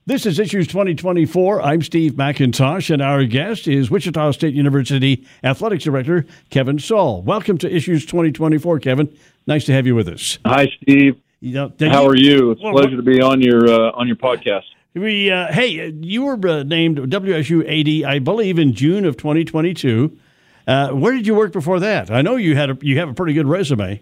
This is Issues 2024. I'm Steve McIntosh, and our guest is Wichita State University Athletics Director Kevin Saul. Welcome to Issues 2024, Kevin. Nice to have you with us. Hi, Steve. How are you? It's a pleasure to be on your podcast. You were named WSU AD, I believe, in June of 2022. Where did you work before that? I know you have a pretty good resume.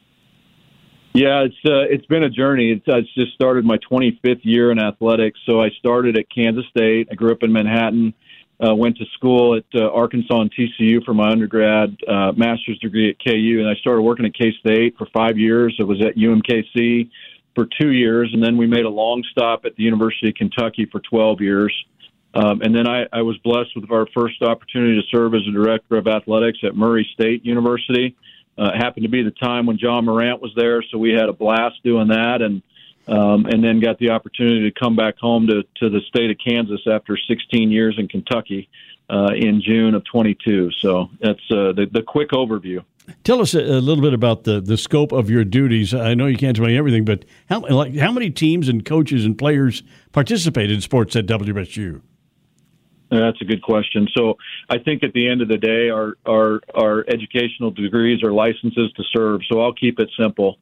Yeah, it's been a journey. It's just started my 25th year in athletics. So I started at Kansas State. I grew up in Manhattan. Went to school at Arkansas and TCU for my undergrad, master's degree at KU, and I started working at K-State for 5 years. I was at UMKC for 2 years, and then we made a long stop at the University of Kentucky for 12 years. And then I was blessed with our first opportunity to serve as a director of athletics at Murray State University. It happened to be the time when John Morant was there, so we had a blast doing that, and then got the opportunity to come back home to the state of Kansas after 16 years in Kentucky in June of 22. So that's the quick overview. Tell us a little bit about the scope of your duties. I know you can't tell me everything, but how many teams and coaches and players participate in sports at WSU? That's a good question. So I think at the end of the day, our educational degrees are licenses to serve. So I'll keep it simple.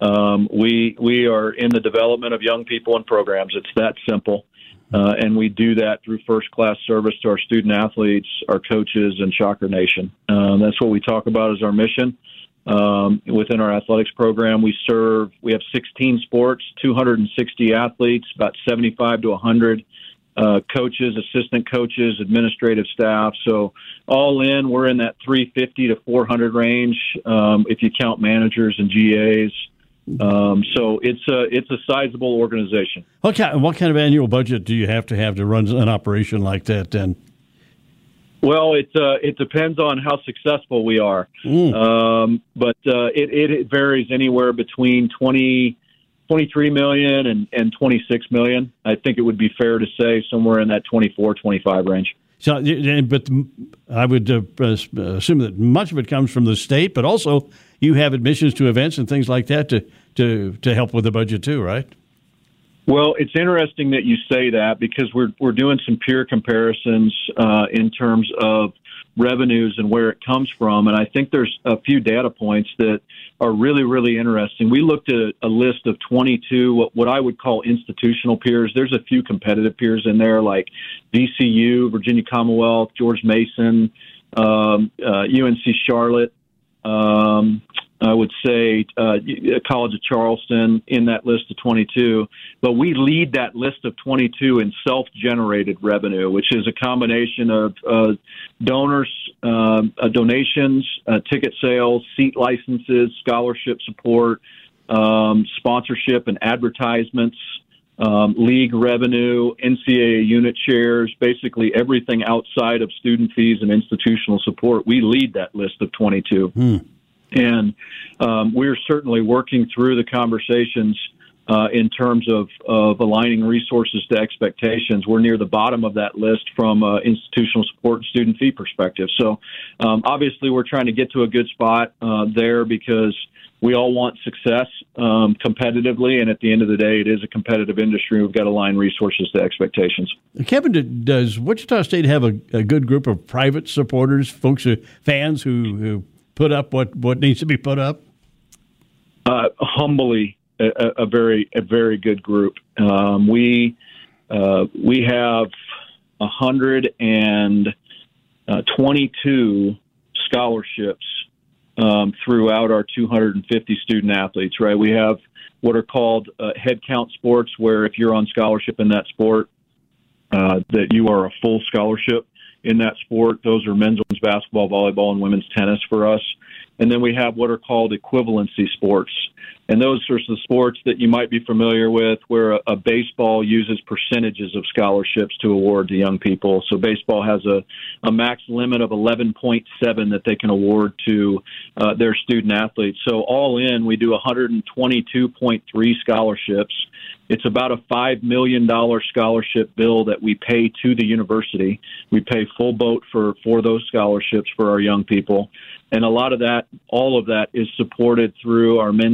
We are in the development of young people and programs. It's that simple. And we do that through first-class service to our student athletes, our coaches, and Shocker Nation. That's what we talk about as our mission. Within our athletics program, we have 16 sports, 260 athletes, about 75 to 100 coaches, assistant coaches, administrative staff. So all in, we're in that 350 to 400 range if you count managers and GAs. So it's a sizable organization. What kind of annual budget do you have to run an operation like that then? Well, it depends on how successful we are. But it varies anywhere between 23 million and 26 million. I think it would be fair to say somewhere in that 24, 25 range. So, but I would assume that much of it comes from the state, but also you have admissions to events and things like that to help with the budget too, right? Well, it's interesting that you say that because we're doing some peer comparisons in terms of revenues and where it comes from, and I think there's a few data points that are really, really interesting. We looked at a list of 22 what I would call institutional peers. There's a few competitive peers in there like VCU, Virginia Commonwealth, George Mason, UNC Charlotte. I would say College of Charleston in that list of 22. But we lead that list of 22 in self-generated revenue, which is a combination of donors, donations, ticket sales, seat licenses, scholarship support, sponsorship and advertisements, league revenue, NCAA unit shares, basically everything outside of student fees and institutional support. We lead that list of 22. And we're certainly working through the conversations in terms of aligning resources to expectations. We're near the bottom of that list from institutional support and student fee perspective. So obviously we're trying to get to a good spot there because we all want success competitively, and at the end of the day, it is a competitive industry. We've got to align resources to expectations. Kevin, does Wichita State have a good group of private supporters, fans who put up what needs to be put up? Humbly, a very good group. We have 122 scholarships throughout our 250 student athletes. Right, we have what are called head count sports, where if you're on scholarship in that sport, that you are a full scholarship in that sport. Those are men's basketball, volleyball, and women's tennis for us. And then we have what are called equivalency sports. And those are the sports that you might be familiar with where a baseball uses percentages of scholarships to award to young people. So baseball has a max limit of 11.7 that they can award to their student athletes. So all in, we do 122.3 scholarships. It's about a $5 million scholarship bill that we pay to the university. We pay full boat for those scholarships for our young people. And a lot of that, all of that is supported through our men's basketball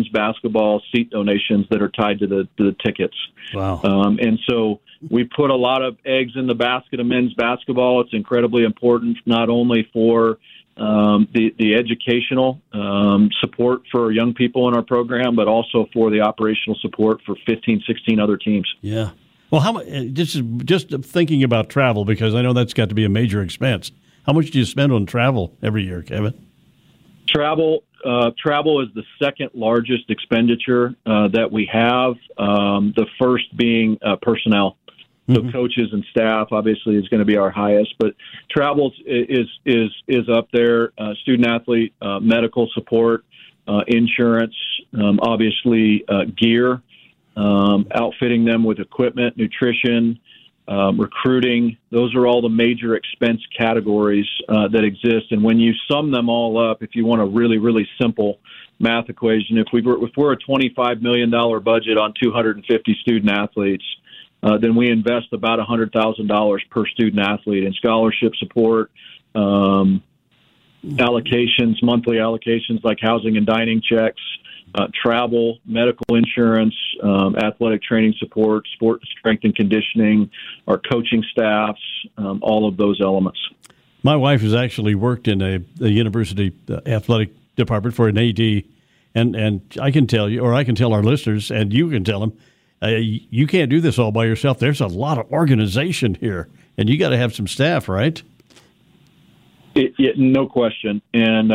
basketball seat donations that are tied to the tickets. Wow. And so we put a lot of eggs in the basket of men's basketball. It's incredibly important, not only for the educational support for young people in our program, but also for the operational support for 15, 16 other teams. Yeah. Well, how much? Just thinking about travel, because I know that's got to be a major expense. How much do you spend on travel every year, Kevin? Travel is the second largest expenditure that we have. The first being personnel. So coaches and staff obviously is going to be our highest, but travel is up there. Student athlete medical support, insurance, obviously gear, outfitting them with equipment, nutrition, recruiting. Those are all the major expense categories that exist. And when you sum them all up, if you want a really, really simple math equation, if we're a $25 million budget on 250 student athletes, then we invest about $100,000 per student athlete in scholarship support, allocations, monthly allocations like housing and dining checks, travel, medical insurance, athletic training support, sport strength and conditioning, our coaching staffs, all of those elements. My wife has actually worked in a university athletic department for an AD, and I can tell you, or I can tell our listeners, and you can tell them, you can't do this all by yourself. There's a lot of organization here, and you got to have some staff, right? No question. And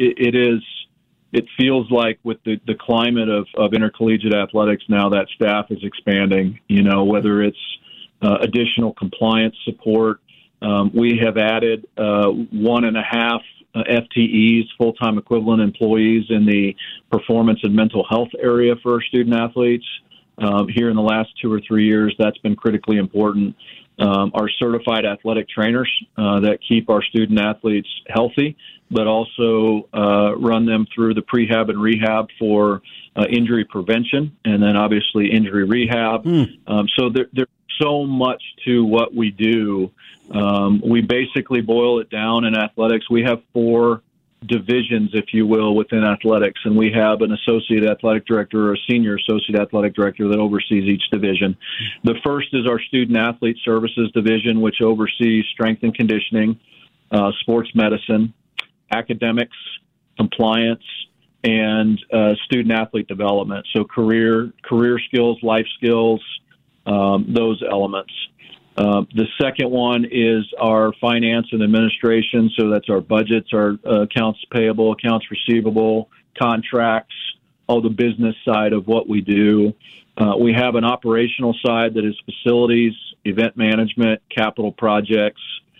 it feels like with the climate of intercollegiate athletics now, that staff is expanding, whether it's additional compliance support. We have added 1.5 FTEs, full-time equivalent employees, in the performance and mental health area for our student athletes. Here in the last 2 or 3 years, that's been critically important. Our certified athletic trainers that keep our student athletes healthy, but also run them through the prehab and rehab for injury prevention, and then obviously injury rehab. So there's so much to what we do. We basically boil it down in athletics. We have 4 divisions, if you will, within athletics, and we have an associate athletic director or a senior associate athletic director that oversees each division. The first is our student athlete services division, which oversees strength and conditioning, sports medicine, academics, compliance, and student athlete development. So career skills, life skills, those elements. The second one is our finance and administration. So that's our budgets, our accounts payable, accounts receivable, contracts, all the business side of what we do. We have an operational side that is facilities, event management, capital projects.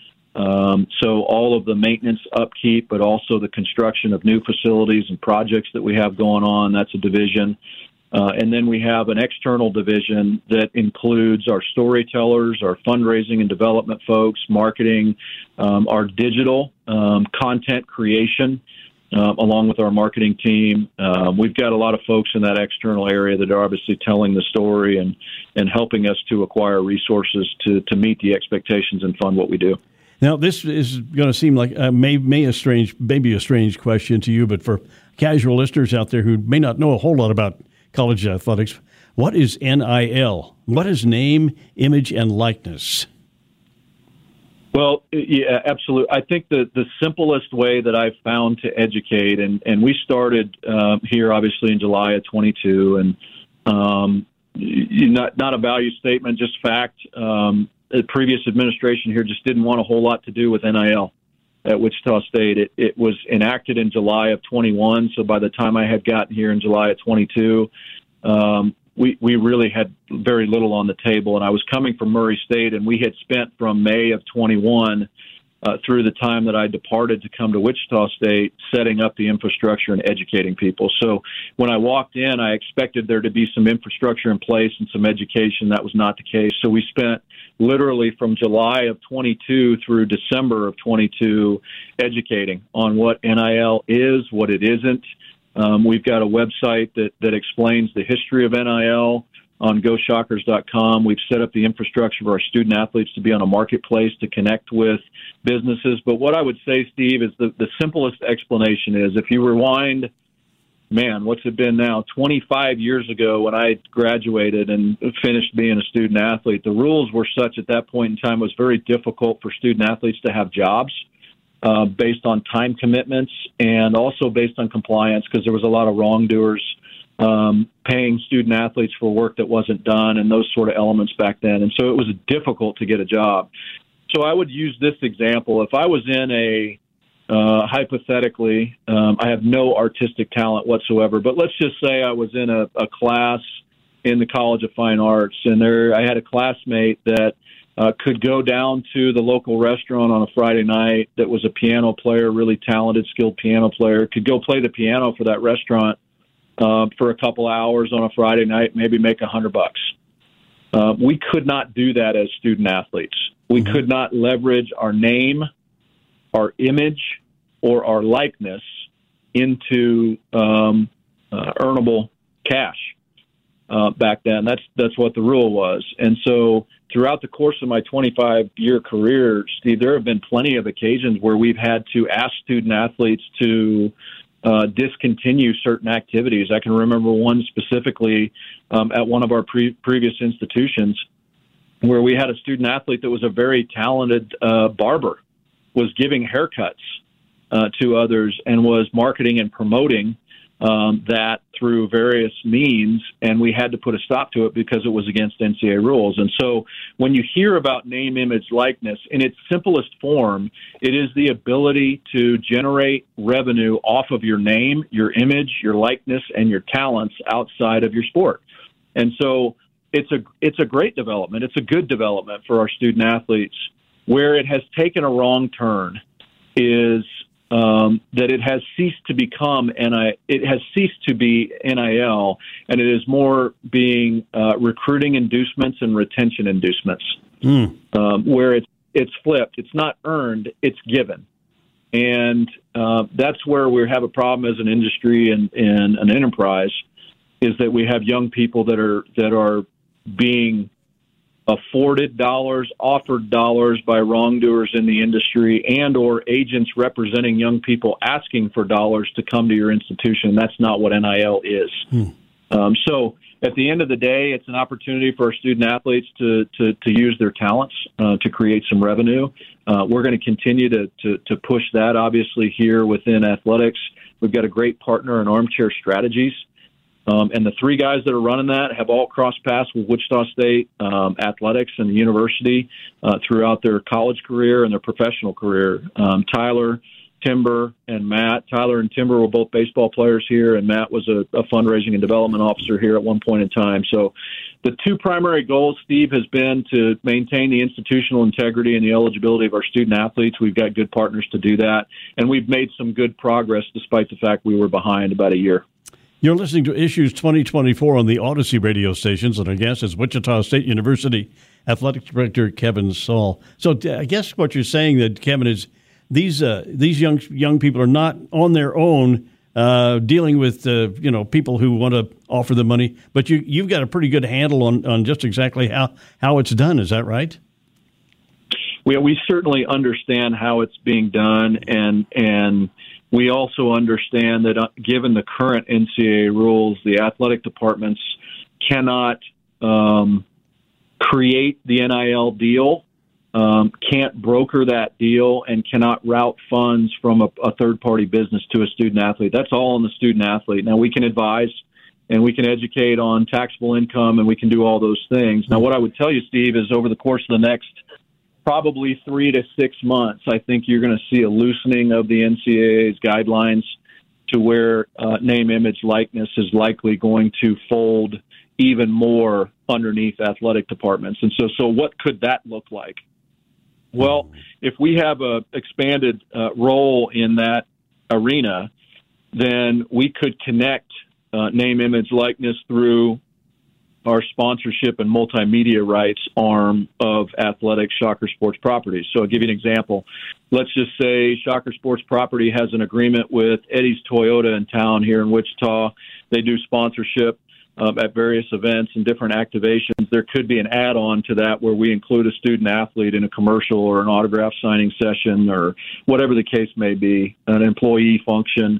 So all of the maintenance, upkeep, but also the construction of new facilities and projects that we have going on. That's a division. And then we have an external division that includes our storytellers, our fundraising and development folks, marketing, our digital content creation, along with our marketing team. We've got a lot of folks in that external area that are obviously telling the story and helping us to acquire resources to meet the expectations and fund what we do. Now, this is going to seem like maybe a strange question to you, but for casual listeners out there who may not know a whole lot about college athletics, what is NIL? What is name, image, and likeness? Well, yeah, absolutely. I think the simplest way that I've found to educate, and we started here obviously in July of 22, and not a value statement, just fact. The previous administration here just didn't want a whole lot to do with NIL at Wichita State. It was enacted in July of 21, so by the time I had gotten here in July of 22, we really had very little on the table. And I was coming from Murray State, and we had spent from May of 21 through the time that I departed to come to Wichita State, setting up the infrastructure and educating people. So when I walked in, I expected there to be some infrastructure in place and some education. That was not the case. So we spent literally from July of 22 through December of 22 educating on what NIL is, what it isn't. We've got a website that explains the history of NIL on GoShockers.com. We've set up the infrastructure for our student athletes to be on a marketplace to connect with businesses. But what I would say, Steve, is the simplest explanation is if you rewind man, what's it been now? 25 years ago when I graduated and finished being a student athlete, the rules were such at that point in time it was very difficult for student athletes to have jobs based on time commitments and also based on compliance because there was a lot of wrongdoers paying student athletes for work that wasn't done and those sort of elements back then. And so it was difficult to get a job. So I would use this example. If I was in a hypothetically, I have no artistic talent whatsoever, but let's just say I was in a class in the College of Fine Arts, and I had a classmate that could go down to the local restaurant on a Friday night that was a piano player, really talented, skilled piano player, could go play the piano for that restaurant for a couple hours on a Friday night, maybe make $100. We could not do that as student athletes. We could not leverage our name, our image, or our likeness into earnable cash back then. That's what the rule was. And so throughout the course of my 25-year career, Steve, there have been plenty of occasions where we've had to ask student athletes to discontinue certain activities. I can remember one specifically at one of our previous institutions where we had a student athlete that was a very talented barber, was giving haircuts to others and was marketing and promoting that through various means, and we had to put a stop to it because it was against NCAA rules. And so when you hear about name, image, likeness, in its simplest form, it is the ability to generate revenue off of your name, your image, your likeness, and your talents outside of your sport. And so it's a great development. It's a good development for our student athletes. Where it has taken a wrong turn is that it has ceased to become it has ceased to be NIL, and it is more being recruiting inducements and retention inducements. Where it's flipped. It's not earned; it's given, and that's where we have a problem as an industry and an enterprise. Is that we have young people that are being afforded dollars, offered dollars by wrongdoers in the industry and or agents representing young people asking for dollars to come to your institution. That's not what NIL is. So at the end of the day, it's an opportunity for our student athletes to use their talents to create some revenue. We're going to continue to push that, obviously, here within athletics. We've got a great partner in Armchair Strategies. And the three guys that are running that have all crossed paths with Wichita State athletics and the university throughout their college career and their professional career. Tyler, Timber, and Matt. Tyler and Timber were both baseball players here, and Matt was a fundraising and development officer here at one point in time. So the two primary goals, Steve, has been to maintain the institutional integrity and the eligibility of our student athletes. We've got good partners to do that, and we've made some good progress despite the fact we were behind about a year. You're listening to Issues 2024 on the Odyssey radio stations, and our guest is Wichita State University Athletic Director Kevin Saul. So I guess what you're saying, that Kevin, is these young people are not on their own dealing with people who want to offer them money, but you've got a pretty good handle on just exactly how it's done. Is that right? We certainly understand how it's being done, and we also understand that given the current NCAA rules, the athletic departments cannot create the NIL deal, can't broker that deal, and cannot route funds from a third-party business to a student athlete. That's all on the student athlete. Now, we can advise and we can educate on taxable income, and we can do all those things. Now, what I would tell you, Steve, is over the course of the next probably 3 to 6 months, I think you're going to see a loosening of the NCAA's guidelines to where name, image, likeness is likely going to fold even more underneath athletic departments. And so what could that look like? Well, if we have a expanded role in that arena, then we could connect name, image, likeness through our sponsorship and multimedia rights arm of Athletic Shocker Sports Properties. So I'll give you an example. Let's just say Shocker Sports Property has an agreement with Eddie's Toyota in town here in Wichita. They do sponsorship at various events and different activations. There could be an add-on to that where we include a student athlete in a commercial or an autograph signing session or whatever the case may be, an employee function.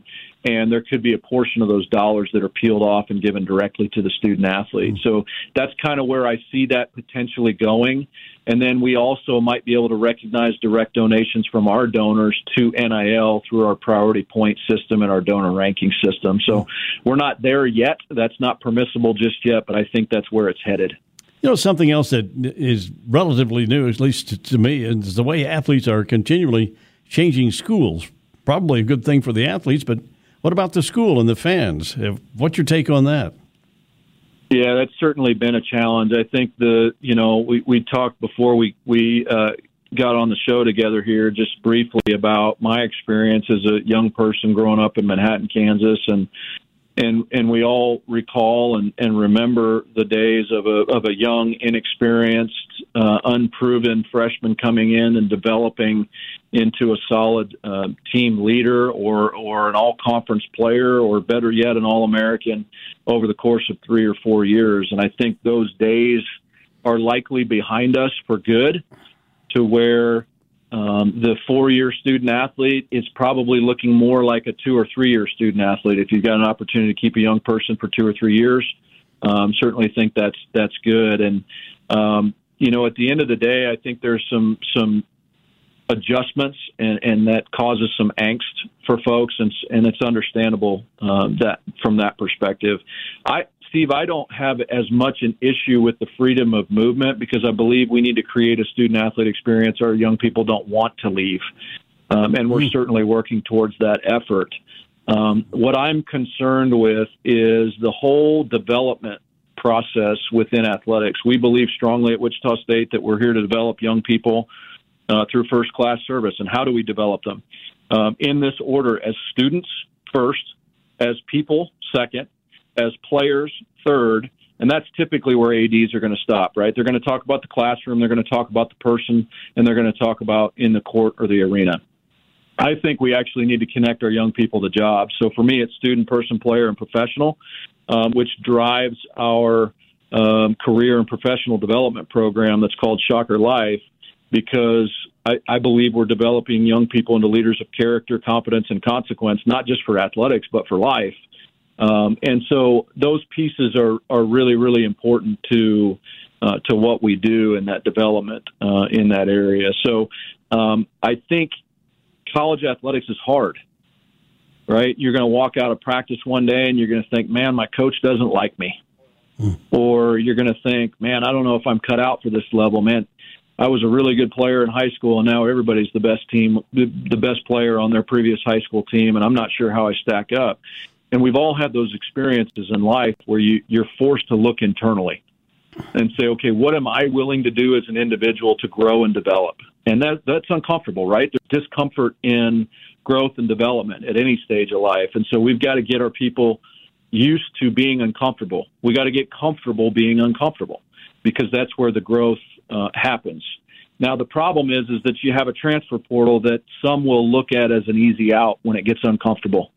and there could be a portion of those dollars that are peeled off and given directly to the student athlete. So that's kind of where I see that potentially going. And then we also might be able to recognize direct donations from our donors to NIL through our priority point system and our donor ranking system. So we're not there yet. That's not permissible just yet, but I think that's where it's headed. You know, something else that is relatively new, at least to me, is the way athletes are continually changing schools. Probably a good thing for the athletes, but what about the school and the fans? What's your take on that? Yeah, that's certainly been a challenge. I think we talked before we got on the show together here just briefly about my experience as a young person growing up in Manhattan, Kansas, and we all recall and remember the days of a young, inexperienced, unproven freshman coming in and developing into a solid team leader or an all-conference player, or better yet, an All-American over the course of 3 or 4 years. And I think those days are likely behind us for good, to where the 4-year student athlete is probably looking more like a 2 or 3 year student athlete. If you've got an opportunity to keep a young person for 2 or 3 years, certainly think that's good. And at the end of the day, I think there's some adjustments, and that causes some angst for folks, and it's understandable that from that perspective. Steve, I don't have as much an issue with the freedom of movement, because I believe we need to create a student-athlete experience our young people don't want to leave, and we're certainly working towards that effort. What I'm concerned with is the whole development process within athletics. We believe strongly at Wichita State that we're here to develop young people through first-class service. And how do we develop them? In this order: as students first, as people second, as players third, and that's typically where ADs are going to stop, right? They're going to talk about the classroom, they're going to talk about the person, and they're going to talk about in the court or the arena. I think we actually need to connect our young people to jobs. So for me, it's student, person, player, and professional, which drives our career and professional development program that's called Shocker Life, because I believe we're developing young people into leaders of character, competence, and consequence, not just for athletics, but for life. And so those pieces are really, really important to what we do in that development in that area. So I think college athletics is hard, right? You're going to walk out of practice one day and you're going to think, man, my coach doesn't like me. Or you're going to think, man, I don't know if I'm cut out for this level. Man, I was a really good player in high school, and now everybody's the best player on their previous high school team, and I'm not sure how I stack up. And we've all had those experiences in life where you're forced to look internally and say, okay, what am I willing to do as an individual to grow and develop? And that's uncomfortable, right? There's discomfort in growth and development at any stage of life. And so we've got to get our people used to being uncomfortable. We got to get comfortable being uncomfortable, because that's where the growth happens. Now, the problem is that you have a transfer portal that some will look at as an easy out when it gets uncomfortable.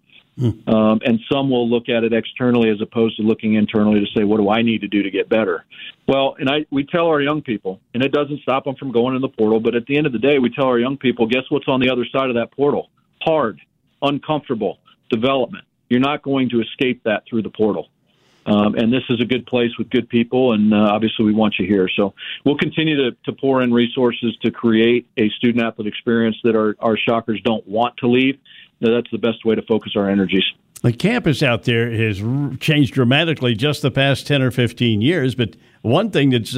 And some will look at it externally as opposed to looking internally to say, what do I need to do to get better? Well, and we tell our young people, and it doesn't stop them from going in the portal, but at the end of the day, we tell our young people, guess what's on the other side of that portal? Hard, uncomfortable development. You're not going to escape that through the portal. And this is a good place with good people, and obviously we want you here. So we'll continue to pour in resources to create a student-athlete experience that our Shockers don't want to leave. That's the best way to focus our energies. The campus out there has changed dramatically just the past 10 or 15 years, but one thing that's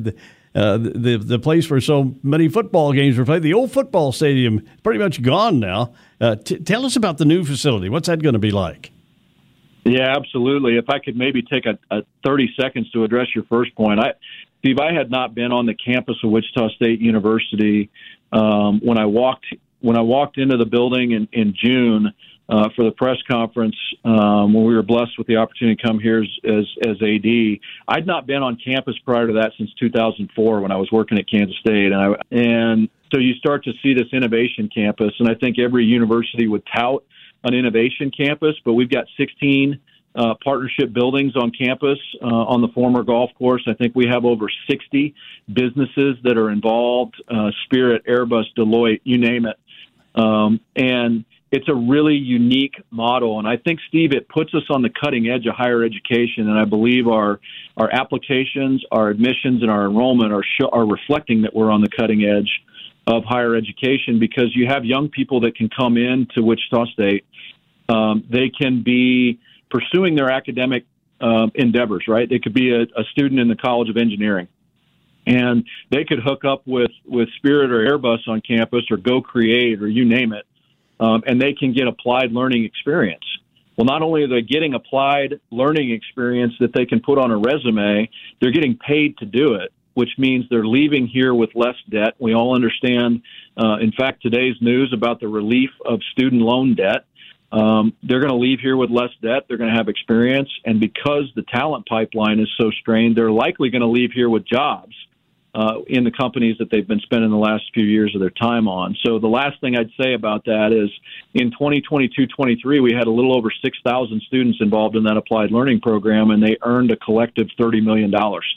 the place where so many football games were played, the old football stadium, is pretty much gone now. Tell us about the new facility. What's that going to be like? Yeah, absolutely. If I could maybe take a 30 seconds to address your first point. Steve, I had not been on the campus of Wichita State University when I walked into the building in June for the press conference when we were blessed with the opportunity to come here as AD. I'd not been on campus prior to that since 2004 when I was working at Kansas State. And so you start to see this innovation campus, and I think every university would tout an innovation campus, but we've got 16 partnership buildings on campus on the former golf course. I think we have over 60 businesses that are involved, Spirit, Airbus, Deloitte, you name it. And it's a really unique model. And I think, Steve, it puts us on the cutting edge of higher education. And I believe our applications, our admissions, and our enrollment are reflecting that we're on the cutting edge of higher education, because you have young people that can come in to Wichita State. They can be pursuing their academic endeavors, right? They could be a student in the College of Engineering, and they could hook up with Spirit or Airbus on campus, or Go Create, or you name it, and they can get applied learning experience. Well, not only are they getting applied learning experience that they can put on a resume, they're getting paid to do it, which means they're leaving here with less debt. We all understand, in fact, today's news about the relief of student loan debt. They're going to leave here with less debt. They're going to have experience. And because the talent pipeline is so strained, they're likely going to leave here with jobs in the companies that they've been spending the last few years of their time on. So the last thing I'd say about that is in 2022-23, we had a little over 6,000 students involved in that applied learning program, and they earned a collective $30 million.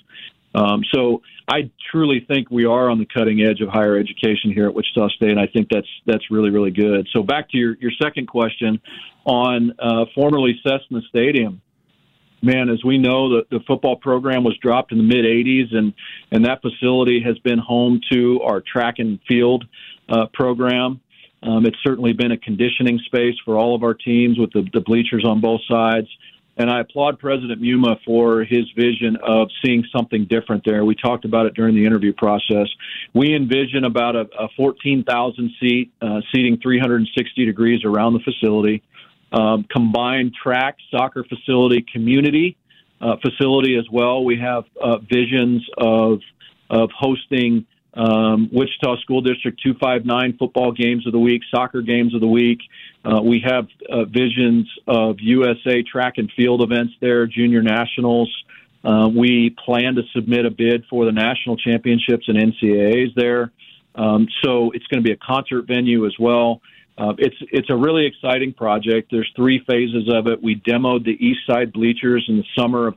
So I truly think we are on the cutting edge of higher education here at Wichita State, and I think that's really, really good. So back to your second question on formerly Cessna Stadium. Man, as we know, the football program was dropped in the mid-'80s, and that facility has been home to our track and field program. It's certainly been a conditioning space for all of our teams with the bleachers on both sides. And I applaud President Muma for his vision of seeing something different there. We talked about it during the interview process. We envision about a 14,000 seat, seating 360 degrees around the facility, combined track, soccer facility, community facility as well. We have visions of hosting Wichita School District 259 football games of the week, soccer games of the week. We have visions of USA track and field events there, junior nationals. We plan to submit a bid for the national championships and NCAAs there. So it's going to be a concert venue as well. It's a really exciting project. There's 3 phases of it. We demoed the east side bleachers in the summer of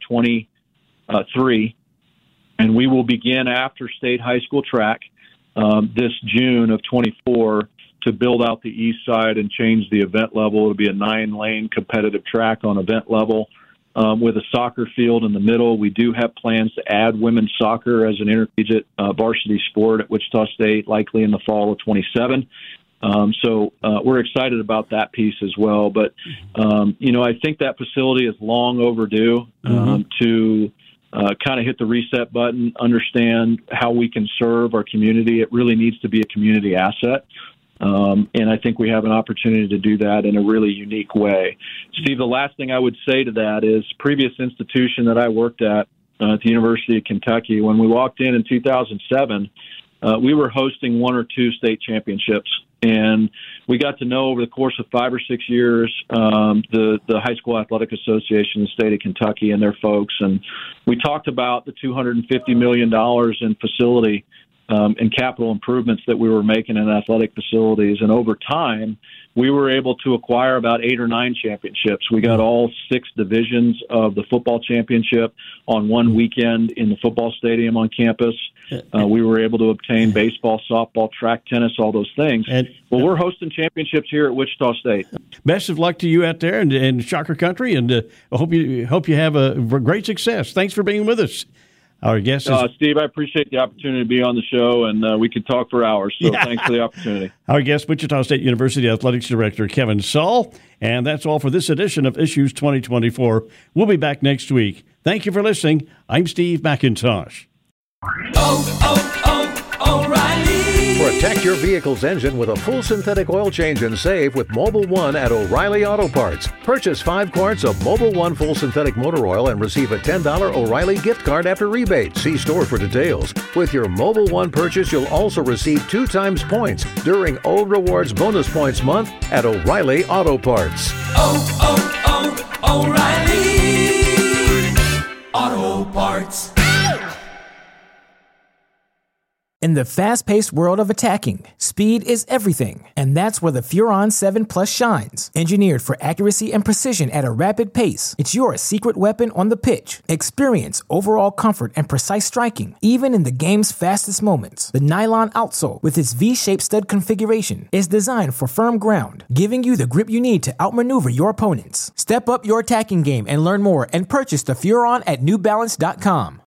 23, and we will begin after State High School track this June of 24 to build out the east side and change the event level. It'll be a 9-lane competitive track on event level with a soccer field in the middle. We do have plans to add women's soccer as an intercollegiate varsity sport at Wichita State, likely in the fall of 27. So we're excited about that piece as well. But, I think that facility is long overdue to kind of hit the reset button, understand how we can serve our community. It really needs to be a community asset. And I think we have an opportunity to do that in a really unique way. Steve, the last thing I would say to that is previous institution that I worked at the University of Kentucky, when we walked in 2007, we were hosting 1 or 2 state championships. And we got to know over the course of 5 or 6 years the High School Athletic Association in the state of Kentucky and their folks. And we talked about the $250 million in facility and capital improvements that we were making in athletic facilities. And over time, we were able to acquire about 8 or 9 championships. We got all 6 divisions of the football championship on one weekend in the football stadium on campus. We were able to obtain baseball, softball, track, tennis, all those things. Well, we're hosting championships here at Wichita State. Best of luck to you out there in Shocker Country, and I hope you have a great success. Thanks for being with us. Our guest is Steve, I appreciate the opportunity to be on the show, and we could talk for hours, so thanks for the opportunity. Our guest, Wichita State University Athletics Director Kevin Saul, and that's all for this edition of Issues 2024. We'll be back next week. Thank you for listening. I'm Steve McIntosh. O'Reilly. Protect your vehicle's engine with a full synthetic oil change and save with Mobil 1 at O'Reilly Auto Parts. Purchase 5 quarts of Mobil 1 full synthetic motor oil and receive a $10 O'Reilly gift card after rebate. See store for details. With your Mobil 1 purchase, you'll also receive 2 times points during O Rewards Bonus Points Month at O'Reilly Auto Parts. O'Reilly Auto Parts. In the fast-paced world of attacking, speed is everything, and that's where the Furon 7 Plus shines. Engineered for accuracy and precision at a rapid pace, it's your secret weapon on the pitch. Experience overall comfort and precise striking, even in the game's fastest moments. The nylon outsole, with its V-shaped stud configuration, is designed for firm ground, giving you the grip you need to outmaneuver your opponents. Step up your attacking game and learn more and purchase the Furon at NewBalance.com.